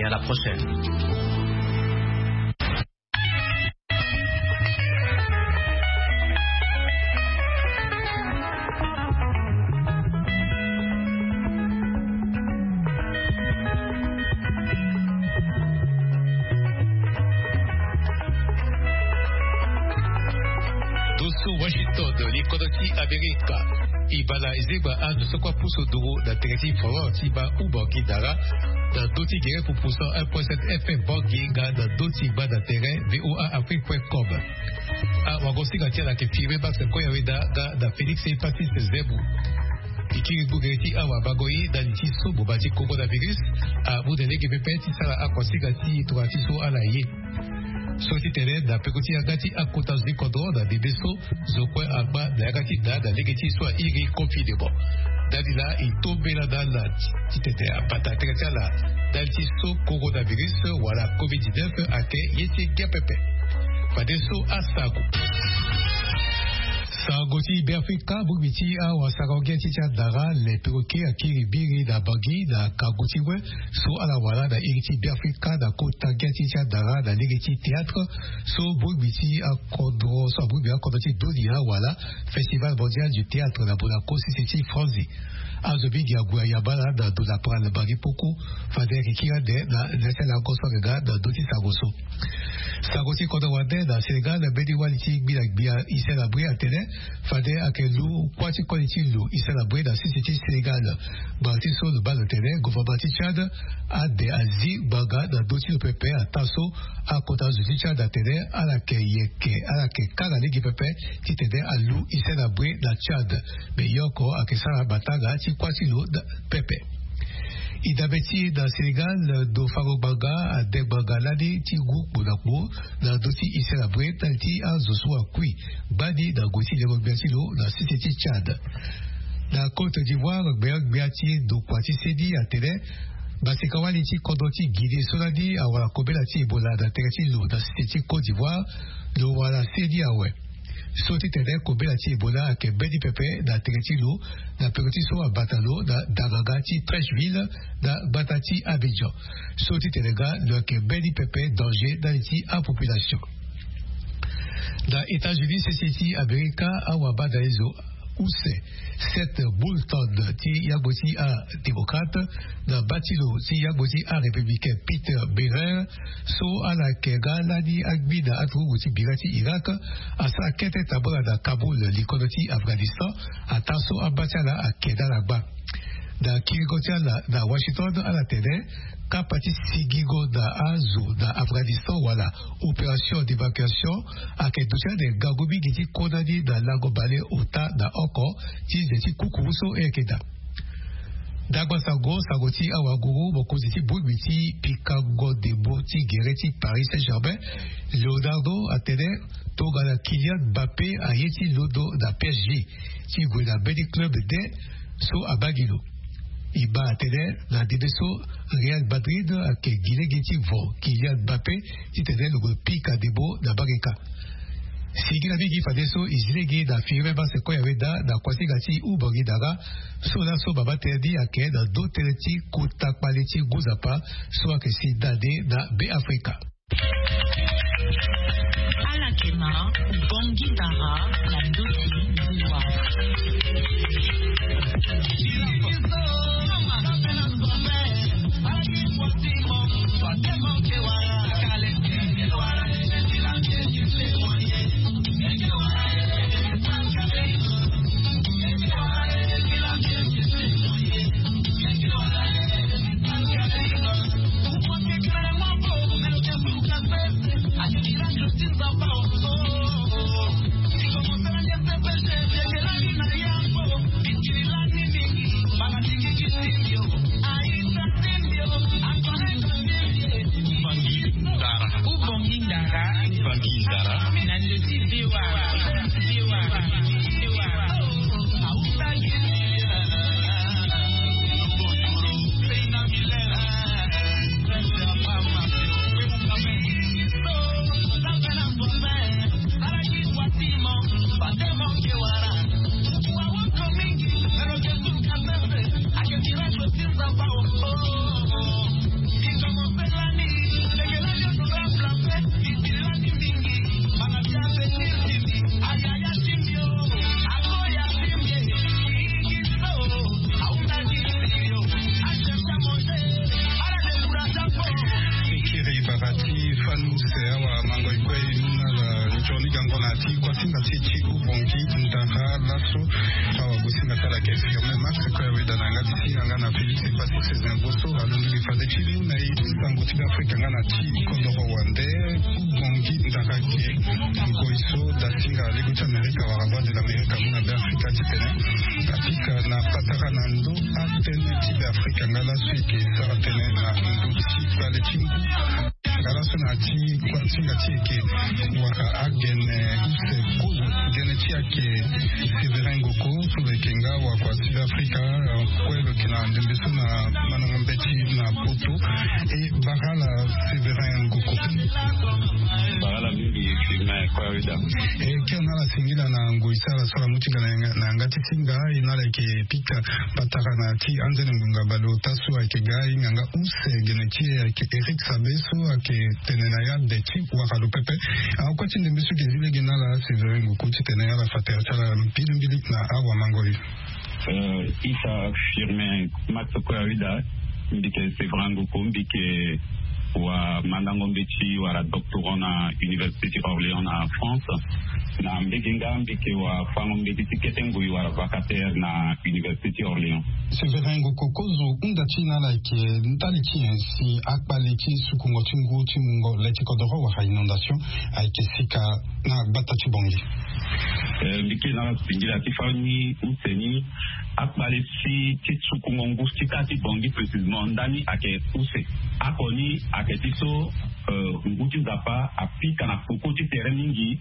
à la prochaine. Amerika ibala ezeba ando sokwa puso duro da teresi fawa tiba uboki dara da doti gere pour poussant 1.7 FM bogi ga da doti ba da terrain voaafrique.com a wagosi ga tia ke fibe ba ko yawe da Felix et Patrice Zebu ikiri bugereti awa bagoyi da ntiso bobati coronavirus a budene ke pepeti sala akosi ga ti tuati so alaye Soti tere da pekoti agati akota zikodo da bibeso zokwe agba da agati da legeti swa iri confidebo. Dadila itobela da la titete apata tekatala daltiso coronavirus wala COVID-19 ake yeti gapepe. Fadeso asago. Sagoti Biafrika Bugmiti a Wasarogeti Dara, les perroquets à Kiribiri da Bagi da Kagotiwe, so à la Wala da Iriti Biafrika da Kota Geti Dara da Legeti Théâtre, so Bugmiti à Kodro, so Bugmiti à Kodoti Dodia Wala, Festival mondial du théâtre da Bonako Sisiti Franzi. Azobi Giaguyabala da Dodapran Bagi Poku, Fader Kira de da Natala Gosorega da Doti Sagoso. Sagoti Kodawade da Sénégal, Bediwaliti Bilakbia, Isela Bria Télé, Fader Akelu, Kwati Quality Lu, Isela Bria da Sisiti Sénégal, Batiso le Bal Télé, Gouvabati Tchad, Ade Azi, Baga da Doti le Pepe, à Tasso, à Kota Zuti Tchad Télé, à la Keyeke, à la Kekalagi Pepe, Titede à Lu, Isela Bria da Tchad, Meyoko, à Kesara Bataga, Kwati Lu, Pepe. Idabeti da Sénégal do Farobaga a Debagaladi Tigou Bonakmo da Doti Iselabre Tanti a Zosua Kui Badi da Goti Lerobiatilo da Sisiti Tchad. Da Côte d'Ivoire Beati do Kwati Sedi a Télé Basekawaliti Kodoti Guide Soladi a Wala Kobelati Bola da Teretilo da Sisiti Côte d'Ivoire do Wala Sedi Awe. Soti tene Kobelati Ebola ke Bedi Pepe da Teretilo da Peretiso a Batalo da Davagati Trècheville da Batati Abidjan. Soti tenega le ke Bedi Pepe danger d'Haïti à population. Da États-Unis c'est Amerika a Wabada Ezo où c'est cette Bolton ti Yagoti a démocrate da Batilo ti Yagoti a républicain Peter Berer so a la Kega Ladi Agbida Atruguti Birati Irak a sa kete tabora da Kaboul l'Ikonoti Afghanistan a Tasso a Batiala a Kedalagba da Kirigotiala da Washington a la télé Kapati Sigigo da Azu da Afghanistan wala opération d'évacuation à Keducha de Gagobi Giti Kodadi da Lagobale Ota da Oko Tizeti Kukuso et Keda. Dagwasago Sagoti Awaguru Bokoziti Bugwiti Pikago Debo Gereti Paris Saint-Germain Leonardo Atene Togala Kylian Mbappé Ayeti Lodo da PSG Tigwena Bedi Club de So Abagilo. Iba Atene na Dedeso Real Madrid ake Gilegeti Vo Kylian Mbappé titene logo Pika Debo na Bageka. Sigi la bigi fadeso izilegi da firme ba se koya weda da kwasigati ubogi daga so na so baba terdi ake da do teleti kuta kwaliti guzapa so ake si dade da Be Africa. Alakema ubongi dara la doti ziwa. nuse awa mango ikwe nala njoni gango na ti kwa singa tichi ubongi ndaha laso awa gusinga tala kesi kame max kwa wida na ngati singa ngana Félix pasi sezengoso alundu lifade chilu na i sango tiga Afrika ngana ti kondoro wande ubongi ndaha ke ngoiso da singa ligucha Amerika warava de l'America muna be Afrika titene atika na pataka na ndo atene tibe Afrika ngala suike saratene na ndo ti pale chingu ngala suna ti kwa singa tieke waka agene use kuzo gene tiake Séverin Ngoko sube kenga wakwa tibe Afrika kwelo kina ndembeso na manangambeti na poto e bagala Séverin Ngoko bagala mingi filme kwa wida kena la singila na ngoisala sola mutinga na ngati singa inala ke pika pataka na ti anzene ngunga balo tasu ake gai nganga use genetie ke Eric Sabeso ake tenena ya de ti wakalo pepe kwa tinde misu gezile genala Séverin Ngoko ti tenena la fater chala mbili na awa mangoi isa firme matso kwa wida mbike Séverin Ngoko mbike wa mandango mbeti wa doctorant na Université Orléans na France na mbegenga mbeke wa fango mbeti tiketengo wa vacataire na Université Orléans. Séverin Ngoko kozo undati na like ntali si akbaleki sukungo tingu timungo leti kodoro wa inondation aike sika na batati bongi. Mbeke na singila tifani useni akbalesi tsukungo ngustika ti bongi précisément ndani ake use akoni aketiso nguti zapa apika na kokoti tereningi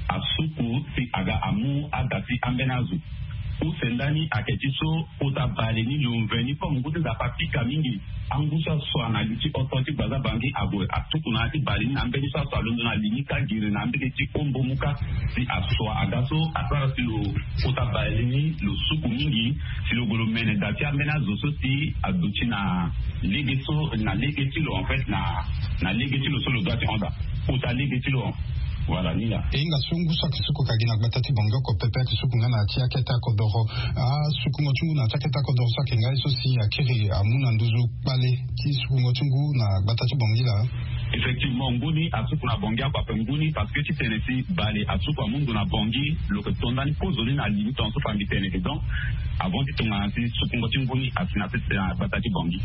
asuku si aga amu agati ambenazu usendani aketiso ota baleni lumveni kwa nguti zapa pika mingi angusha swana yuti ototi baza bangi abo atuku na ati baleni ambeni sa salondo na linika gire na ambeni ti kombo muka si aswa agaso atara si lo ota baleni lo suku mingi si lo golo mene dati ambenazu so si aduti na legeso na legeti lo en fait na legeti lo solo dati onda ota legeti lo voilà nila inga sungu sakisuko kagina batati bongo ko pepe kisuko ngana atia keta kodoro suku ngochungu na taketa kodoro sakenga iso si akiri amuna nduzu pale ki suku ngochungu na batati bongila effectivement nguni asuku na bongi kwa pembuni parce que tu tenesi bale asuku amundu na bongi lo que tondani pozoli na limite en so fambi tenesi donc avant de tomber suku ngochungu asina tete batati bongi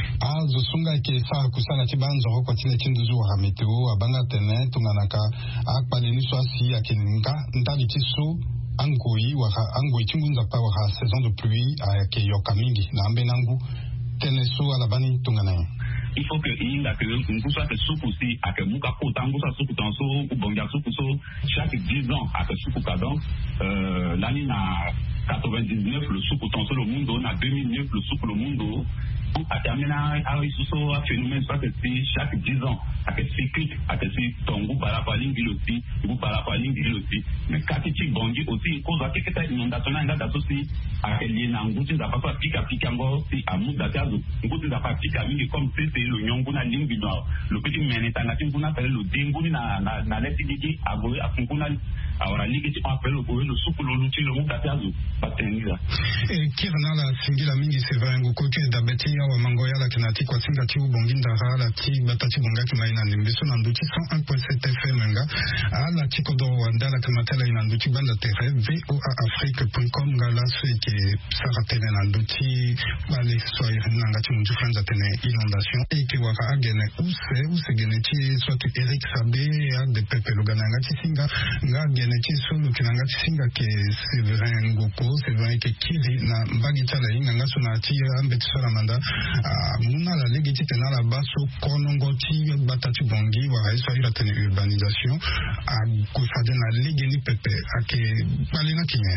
zo sunga ke sa kusala tibanzo ko tine tinduzu wa meteo abanga tene tunganaka akpaleni swasi akeninga ndali tiso angoi chingunza pa wa saison de pluie ake yokamingi na ambenangu teneso alabani tungana il faut que inga que ngusa ke suku si ake muka kota ngusa suku tanso ubonga suku so chaque 10 ans ake suku kadon l'année na 99 le suku tanso le mundo na 2009 le suku le mundo a terminé à isuso a phénomène soit que chaque 10 ans a que cyclique a que si tongu barapalingi aussi ou barapalingi aussi mais katiti bongi aussi cause à que ta inondation na ngada aussi a que lié na nguti za pas pika ngo si amu datazo nguti za pas pika mingi comme c'est le nyongu na lingi no le petit menetanga tinguna pele le dinguni na leti digi agoy afunguna awara ligi ti appelle le goye le souple le luti le mutatazo batengiza kirna la singila mingi Séverin Ngoko ke dabeti wa mangoya la kinati kwa singa ti ubonginda hala ti batati bonga kimaina nimbiso na nduti 101.7 FM nga ala ti kodo wanda la kimatela ina nduti banda tere voaafrique.com ngala suike saratene na nduti bale soy nanga ti munju franza tene inondation eke waka agene use gene ti soit Eric Sabe ya de pepe lugana nga ti singa nga gene ti solo kinanga ti singa ke Séverin Ngoko Séverin ke kili na mbagi chala inga nga suna ti ambeti sala manda muna la legiti tena la baso konongo ti batati bongi wa iso ira tene urbanisation a kusade na legeni pepe ake balina kinye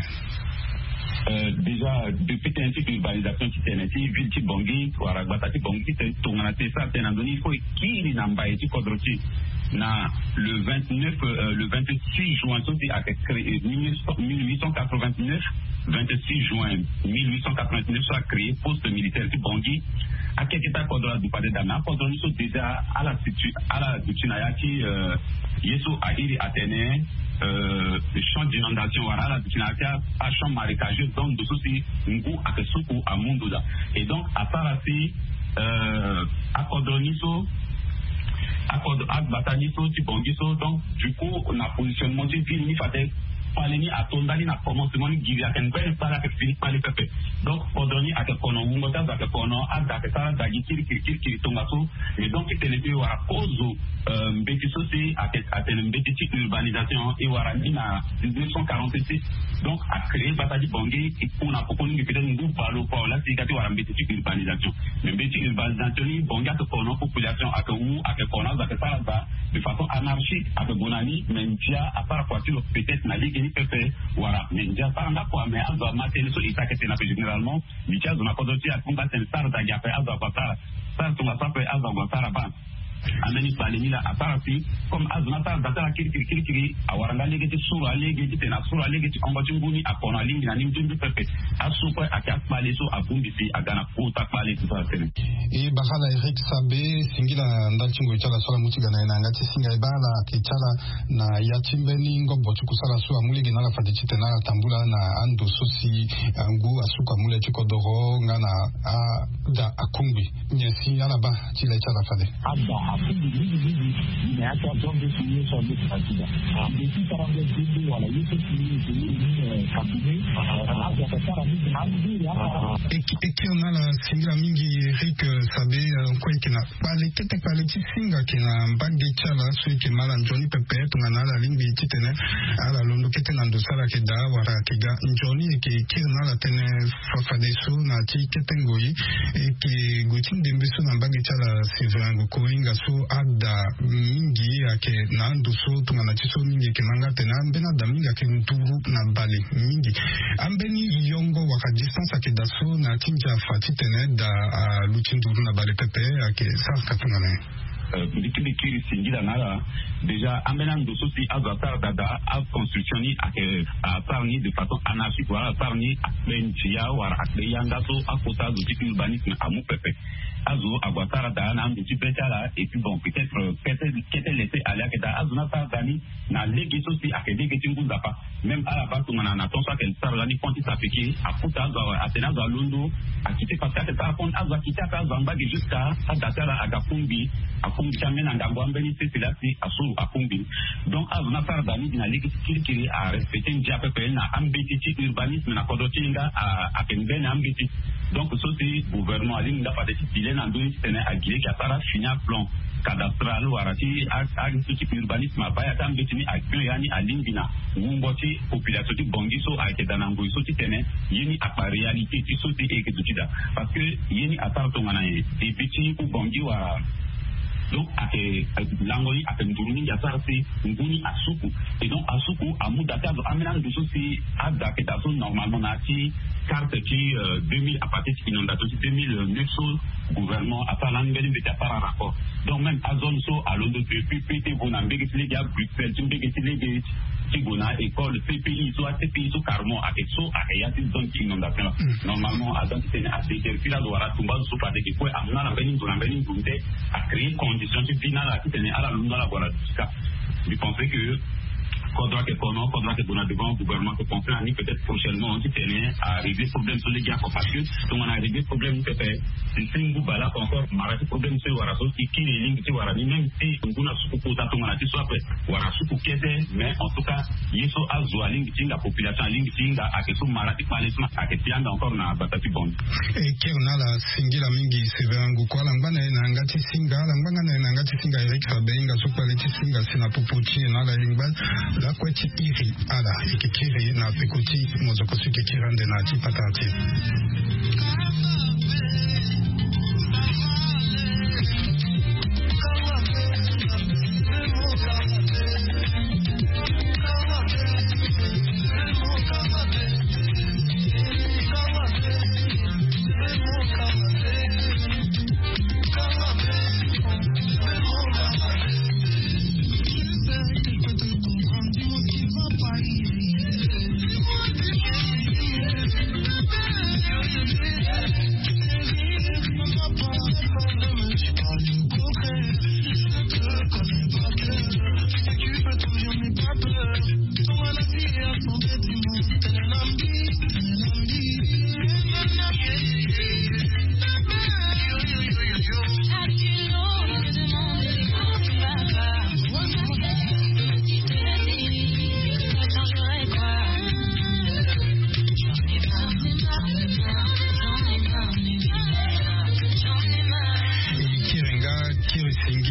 déjà depuis un type d'urbanisation qui tenait ville qui bongi wara batati bongi te tongana te sa tenandoni faut kili namba eti kodroti na le 26 juin sosi a créé 1889 26 juin 1889 soit créé poste militaire qui bongi a kekita kodra du pade dama kodroni so déjà à la dutinayaki yeso a iri atene le champ d'inondation wara la dutinayaki a champ marécageux donc de souci ngu akesuku a munduda et donc à Sarasi a kodroni so accord à bataille so ti bongi so donc du coup on a positionnement du film ni fate paleni atondali na commencement ni giria ken ben para ke Philippe pali pepe donc odoni ake kono ngota za ke kono ada ke sala da kiri tonga so et donc il était wa cause mbeti so si ake atene mbeti urbanisation et wara ni na 1946 donc a créé bataille bongi et pour na pokoni ke peut-être ndu palo pa la si kati wara mbeti urbanisation mais mbeti urbanisation ni bongi ake kono population ake wu ake kono za ke sala da de façon anarchique ake bonani mentia à part voiture peut-être na ligue pepe wara menja paranga kwa me azo matene so itakete na généralement michazo na kodoti akumba tensar da gape azo batara sa tunga sape azo batara ba ameni paleni la aparati comme azunata datara kiri awaranga legeti sura legeti tena sura legeti ongoji nguni akona lingi na nimjumbi pepe asupa akapale so abumbisi agana kuta pale tutatene e bakala Eric Sabe singila ndachingo chala sola mutiga na ngati singa ibala kichala na yachimbeni ngombo chukusala so amulege na la fadichi tena tambula na ando sosi angu asuka mule chikodoro ngana da akumbi nyesi alaba chile chala fade mais à quoi donc signer sur le président depuis 42 voilà il faut signer cabinet et qui on a la singa mingi Eric Sabe kwa kina pale kete pale singa kina mbagi chala so ki mala Johnny Pepe tungana la lingi titene ala londo kete na ndosala ke da wara kiga Johnny ke kirna la tene fafadeso na ti kete ngoi e ki gutin dembeso na mbagi chala Sylvain Koinga so ada mingi yake na ndoso tungana tiso mingi kinanga tena mbena da mingi yake nturu na bale mingi ambeni yongo waka distance ake daso na tinja fati tene da luchinduru na bale pepe yake sarka tungana Kiri singila nala déjà amena ndoso si azatar dada a construction ni atar ni de façon anarchique wala atar ni benjia wala akeyanga so akota du urbanisme amu pepe azo agwatara da na mbi petala et puis bon peut-être laisser aller que da azuna ta dani na legi so si akedege tinguza pa même à la base on a attention qu'elle sarani ponti sapeki akuta azo atena za lundo akite pasaka ta pon azo akita ka zambagi jusqu'à adatara agakumbi chamena ngangwa mbeni silasi asuru akumbi donc azuna tar dani na legi kiri a respecter ndia pepe na ambiti urbanisme na kodotinga a kembena ambiti donc so si gouvernement ali ndapa de tile na ndoi tene agile katara finia plan cadastral warati agriculture urbanisme baya tambiti ni agio yani alingina ngumboti population ti bongiso a été dans ngoi so ti tene yini a réalité ti so ti e ketutida parce que yini atar to ngana e biti ku bongi wa donc ake langoli ake nduruni ya sarsi nguni asuku et donc asuku amuda kazo amena nduso si ada ke daso normalement na ti carte qui 2000 à partir de inondation 2009 gouvernement a parlé ngeli de par rapport donc même à zone so à l'eau de PPT bona mbegi tile ya Bruxelles mbegi tile ge tigona école CPI so CPI so carmo a so a ya ti zone inondation normalement à zone tene a te fila do wara tumba so pa de ke ko amna na mbeni ndunde a créer conditions qui finale qui tene ala lunda la voilà je pense que faudra que on devant le gouvernement que penser à peut-être prochainement qui tenait à régler problème sur les gars parce que on a réglé problème que fait c'est une bala encore marrer problème sur wara so qui les lignes sur wara même si on a sous pour on a dit soit wara sous kete mais en tout cas yeso azwa ligne tinga population ligne tinga akeso marati pale sma aketianga encore na batati bon et qui on a la singila mingi sevengu kwa langana na ngati singa langana na ngati singa Eric Sabenga so kwa leti singa sina popochi na la lingba la kweti iri ala ikikiri na pekoti mozoko sikikirande na chipatati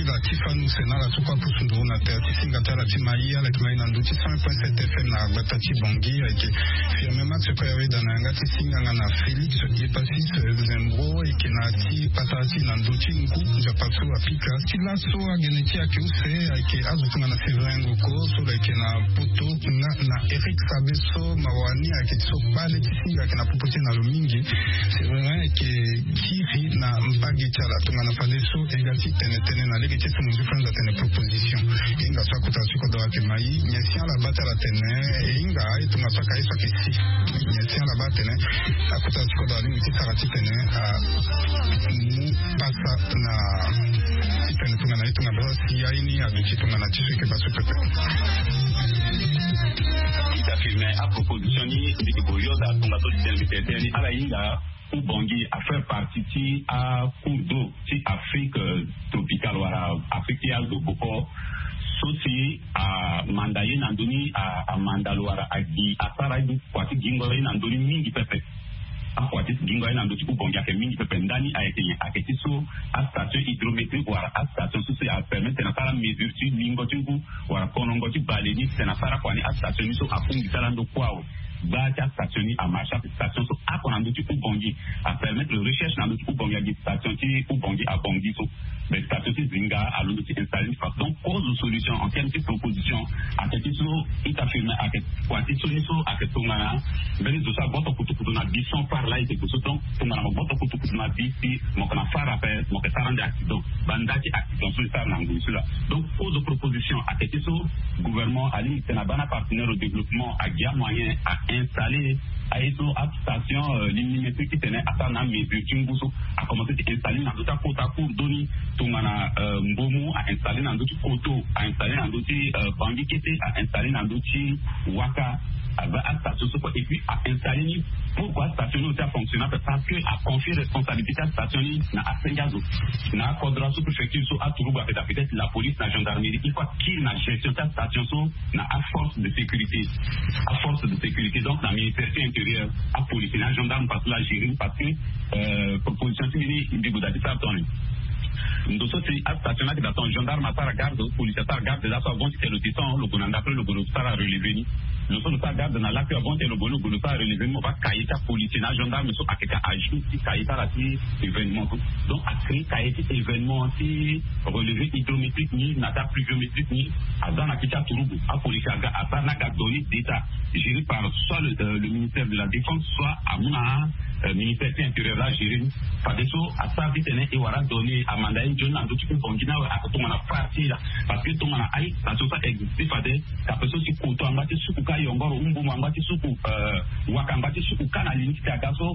Bongi la Tifanu Sena la Tukwa Pusunduru na Teati Singatala Timaia la Kimai Nanduti 100.7 FM na Batati Bongi eke firme max kwa yawe dana ngati singa na Felix Yepasi Zembro eke na ti patati Nanduti nku Japasu apika Tilaso ageneti ake use eke azutunga na Severin Goko so eke na Poto na Eric Sabeso Mawani eke tiso pale tisinga eke na Pupote na Lumingi Severin eke Kiri na Mbagi Chala tunga na Fadeso egati tene na lege chetu mungu franza tene proposition inga sa kutasiko do ake mai nyesia la bata la tene inga tunga sa kaisa kesi nyesia la bata tene akutasiko do alingi tisarati tene mu pasa na tene tunga na itunga do siya ini aduki tunga na tisu ke basu pepe ita firme a proposition ni ndiko da tunga to tene ala inga Bongi a fait partie à cours d'eau ci Afrique tropicale wala Afrique ya do boko sosi a mandaye nandoni a mandalwara agi asara du kwati gingo nandoni mingi pepe a kwati gingo nandoni ku Bongi ake mingi pepe ndani a été aketi so a station hydrométrique wala a station sosi a permettre na sala mesure ci lingo ci ku wala konongo ci baleni na sala kwani a station so a fungi sala ndo kwao Bacha stationné à marcha station so a qu'on a d'autres pour Bongi à permettre le recherche dans d'autres pour Bongi à station qui pour Bongi à Bongi so mais station qui zinga à l'autre qui installé donc cause de solution en termes de proposition à quelque chose il a filmé à quelque quantité so à quelque tongana ben de ça boto kutu na bison par là et que so donc tongana boto kutu na bisi mon kana fara faire mon ka rendre accident bandaki accident sur ça nangu cela donc cause de proposition à quelque chose gouvernement ali c'est na bana partenaire au développement à guia moyen à installé à eso station millimétrique qui tenait à ça na mesure Tinguso a commencé à installer dans d'autres quota pour donner tongana mbomu à installer dans d'autres koto à installer dans d'autres Bangi qui était à installer dans d'autres waka à station et puis à installer pourquoi station aussi a fonctionné parce que a confié responsabilité à station na asengazo na kodra sous préfecture so a turuba peut-être la police la gendarmerie il faut qu'il na gestion de station so na a force de sécurité donc la ministère intérieur a police na gendarme parce que la gérer parce que proposition qui dit de ça donne ndo so ti stationnaire da ton gendarme à garde police à garde là so bon c'est le temps le bonanda après le bono ça relever ni le so ta garde na la que avant le bono ça relever mo ba kaita police na gendarme so akeka ajoute ti kaita la ti événement donc a créé kaita événement ti relevé hydrométrique ni nata pluviométrique ni dans la kita turubu a police à na gadoni d'état géré par soit le ministère de la défense soit à mon ministère intérieur là géré par des so à ça vite et wara donner à mandat John and Duty Bongina à Tomana partie là parce que Tomana aïe ça ça existe pas des la personne qui compte en bâti sukuka yongoro umbu mambati suku wakambati sukuka na limite à gaso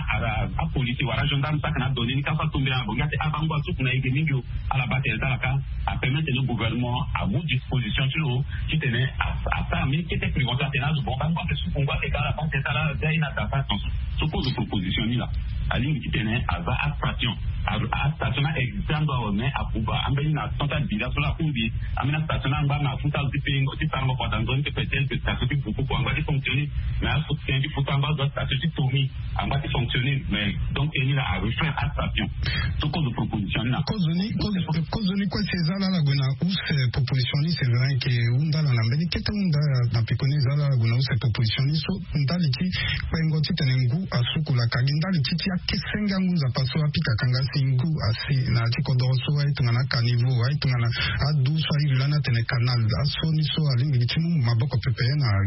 à police wara gendarme ça qu'on a donné ni quand ça tombe là bongate abango suku na igemingo à la bataille là à permettre le gouvernement à votre disposition sur qui tenait à ça mais qui était prévention tenaz bon bango que suku ngwa et à la bataille là d'aina ta façon ce cause de proposition là à ligne qui tenait à station à station existant mais à pouvoir amener na total bila sur la courbe amener station ngba na futa zipengo ti tango kwa danzoni que peut-être que station qui beaucoup pour ngba fonctionner mais à faut que futa ngba doit station qui tourner ngba qui fonctionner mais donc il a à refaire à station tout cause de proposition là cause ni quoi c'est ça là la gona ou cette proposition ni c'est vrai que unda la mbeni keta unda na pikoni za la gona ou cette proposition ni so ndali ki pengo ti tenengu asuku la kagindali ti ya kisenga nguza paso apika kanga singu asi na tikodoro so ai tungana kanivu ai tungana adu so ai lana tene canal aso ni so ali ngitimu maboko pepe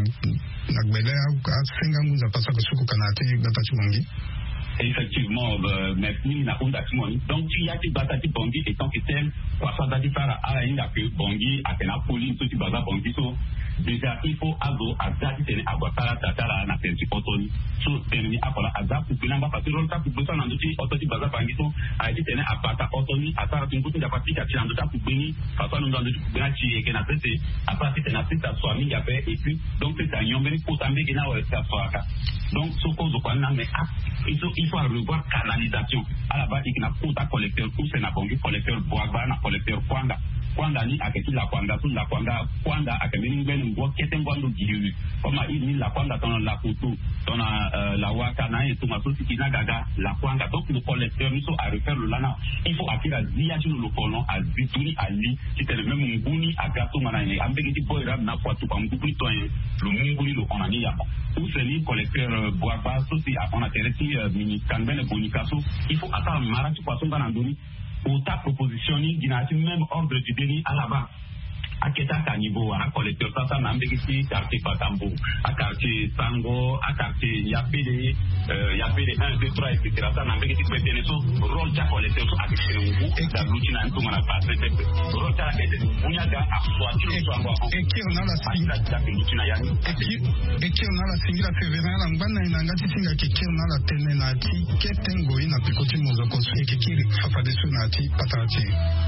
na gbele asenga nguza paso kusuku kanati batati mongi effectivement merci na onda timoni donc tu y a qui batati bongi et tant que tel quoi ça dati para ala inda que bongi akena police tu baza bongi so déjà il faut ago azati tene agwatara tatara na pensi otoni so tene akola azapu pinamba parce que l'autre coup besoin dans petit ototi baza bangi so a dit tene apata otoni atara tungutu da patika ti ando ta kubeni parce nous dans le kubena ti e kena tete apati tene apita swami ya pe et puis donc c'est un yombeni ko tambe kena wa ça soaka donc so cause quoi na mais il faut revoir canalisation à la base il y a un collecteur ou c'est un bon collecteur bois na collecteur kwanga kwanda ni aketi la kwanda su la kwanda akemeni ngben ngo kete ngwando giyu koma ni la kwanda ton la kutu ton la waka na et ma sosi kina gaga la kwanda donc le collecteur nous a refaire le lana il faut akira zia tu le colon a zituni ali c'était le même nguni agato manane ambegi boira na kwa tu pambuku to le munguni le onani ya ou c'est ni collecteur boaba sosi on a tereti mini kanbene bonikaso il faut attendre mara tu poisson dans andoni ou ta proposition ni dinati même ordre du déni à la bas à Keta Kanibo, à collecteur ça n'a pas quartier Patambo, à quartier Sango, à quartier Yapele, 1, 2, 3, etc. Ça n'a pas été prétenu rôle de collecteur à Keta la routine en tout on a pas traité. Rôle de la Keta, on y a à choisir le soir. Et qui on a la singa et qui on a la singa février la ngana inangati singa qui on a la tenenati ketengo ina pikoti mozoko et qui fafa de sunati patati.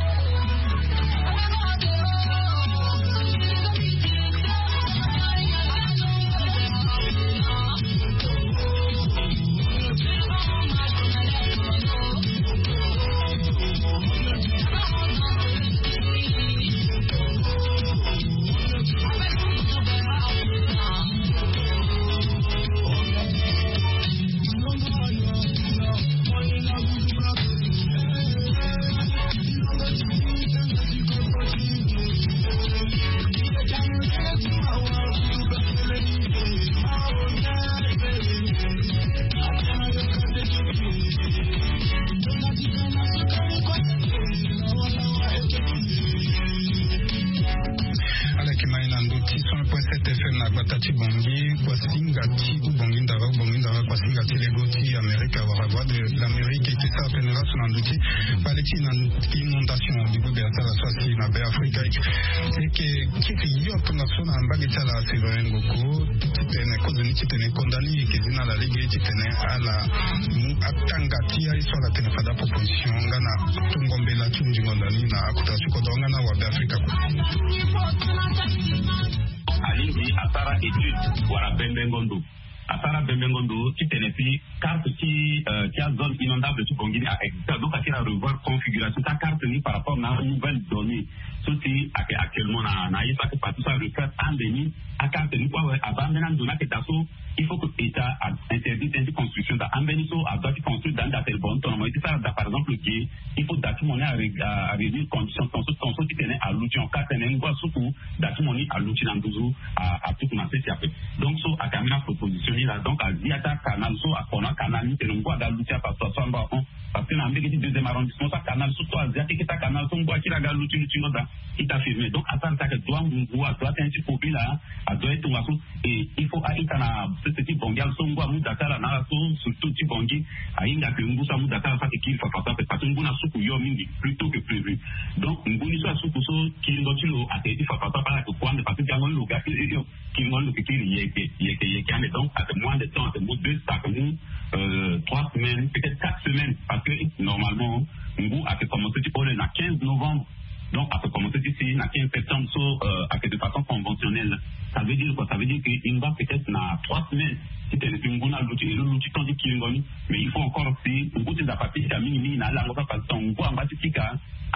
Asara Bembengondo, qui tenait carte qui a zone inondable de Bongini à exister. Donc, à revoir configuration, ta carte par rapport à une nouvelle donnée. Ceci, actuellement, on a eu ça que tout ça refaire en déni, à carte ni quoi, avant maintenant, donner que t'assaut, il faut que l'État interdise une construction d'Ambeniso, à doit construire dans la telle bonne, ça, par exemple, il faut d'accumonner à réduire conditions, ton saut qui tenait à l'outil en 4 années, quoi, surtout, d'accumonner à l'outil dans 12 à tout commencer, c'est après. Donc, so, à Camila proposition, là, donc, à Diata Canal, so, à Kona Canal, nous tenons quoi dans l'outil à passer à parce que dans le deuxième arrondissement, ça Canal, surtout à Diata Canal, son bois qui regarde l'outil, qui t'a filmé. Donc, à ça, que doit être un petit peu là, à doit être un et il faut aller dans ce petit bongal, son bois, Moudaka, la narration, surtout petit bongi, à Inga, que Moussa Moudaka, ça qu'il faut faire, parce que nous avons soukou yomingi, plutôt que prévu. Donc, nous avons soukou, qui nous ont à été fait par la coupon, parce que nous avons le gars, qui nous ont le qui donc, à moins de temps, à 2 sacs, 3 semaines, peut-être 4 semaines, parce que normalement, nous avons commencé le 15 novembre. Donc, à commencer ici, le 15 septembre, de façon conventionnelle. Ça veut dire quoi? Ça veut dire qu'il va peut-être dans 3 semaines. Si tu es l'outil, t'en dis qu'il est mais il faut encore aussi, un bout de la partie, il y a minimi, il y a la moto, parce qu'on voit en bas, c'est qu'il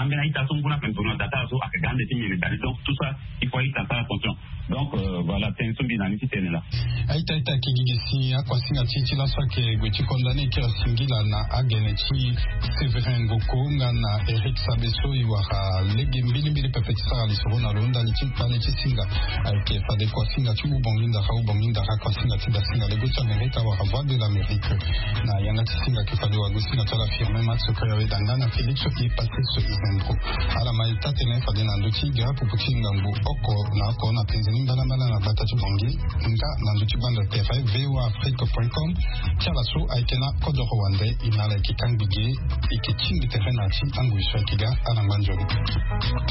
donc tout ça, il faut y faire attention. Donc voilà, c'est un souci d'analyse qui est là. Aïta Kigisi, à quoi signati la soit que tu condamné qui a signé la Ageneti, Séverin Goko, Nana, Eric Sabeso, Iwara, Legembili, Pepetsa, Lisbona, Londa, Lichi Singa, avec Fade Kwasinga, tu Bonginda, Bonginda, Kwasinga, Tibasinga, les Gauts Américains, avoir voix de l'Amérique. Na Yangati Singa, qui fallait Agustina, tu as affirmé, Max, que avait Dangana, Félix, qui est passé sur Isendro. À la maïta, tene Fade Nanduti, Gara, Puputi, Ngango, Oko, Nako, na Penzini, Banamana, na Batati Bongi, Nga, Nanduti Banda TFI, voafrique.com, Tialasso, Aikena, Code Rwandais, Inala, Kikang Bigé, et Kiching, Terrenati, Anguisha, Kiga, Alanganjoli.